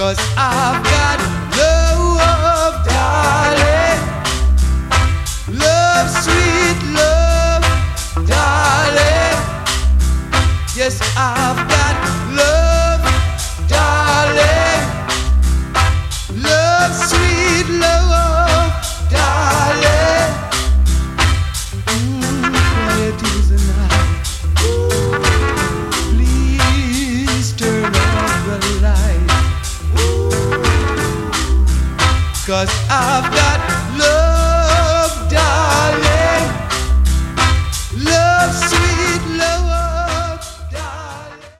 I've got love, darling. Love, sweet love, darling. Yes, I've got love, darling. Love, sweet love, darling. Quiet is the night. Please turn off the light. 'Cause I've got